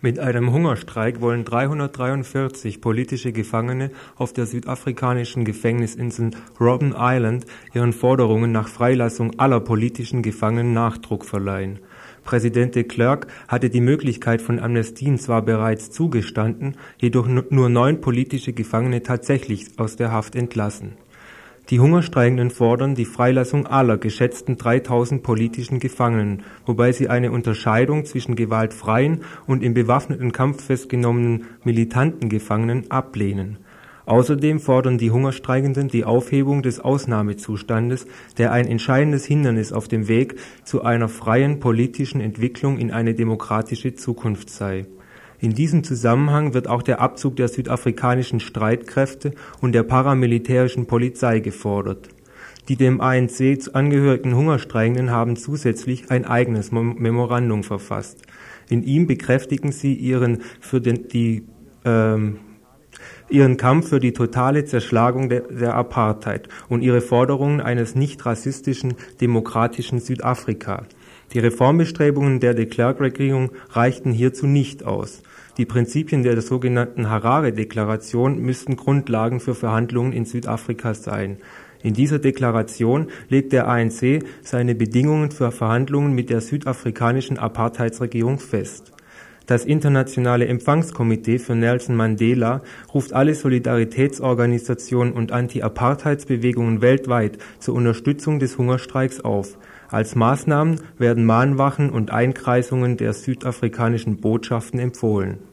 Mit einem Hungerstreik wollen 343 politische Gefangene auf der südafrikanischen Gefängnisinsel Robben Island ihren Forderungen nach Freilassung aller politischen Gefangenen Nachdruck verleihen. Präsident de Klerk hatte die Möglichkeit von Amnestien zwar bereits zugestanden, jedoch nur 9 politische Gefangene tatsächlich aus der Haft entlassen. Die Hungerstreikenden fordern die Freilassung aller geschätzten 3000 politischen Gefangenen, wobei sie eine Unterscheidung zwischen gewaltfreien und im bewaffneten Kampf festgenommenen militanten Gefangenen ablehnen. Außerdem fordern die Hungerstreikenden die Aufhebung des Ausnahmezustandes, der ein entscheidendes Hindernis auf dem Weg zu einer freien politischen Entwicklung in eine demokratische Zukunft sei. In diesem Zusammenhang wird auch der Abzug der südafrikanischen Streitkräfte und der paramilitärischen Polizei gefordert. Die dem ANC angehörigen Hungerstreikenden haben zusätzlich ein eigenes Memorandum verfasst. In ihm bekräftigen sie ihren Kampf für die totale Zerschlagung der Apartheid und ihre Forderungen eines nicht rassistischen, demokratischen Südafrika. Die Reformbestrebungen der de Klerk-Regierung reichten hierzu nicht aus. Die Prinzipien der sogenannten Harare-Deklaration müssten Grundlagen für Verhandlungen in Südafrika sein. In dieser Deklaration legt der ANC seine Bedingungen für Verhandlungen mit der südafrikanischen Apartheidsregierung fest. Das Internationale Empfangskomitee für Nelson Mandela ruft alle Solidaritätsorganisationen und Anti-Apartheidsbewegungen weltweit zur Unterstützung des Hungerstreiks auf. Als Maßnahmen werden Mahnwachen und Einkreisungen der südafrikanischen Botschaften empfohlen.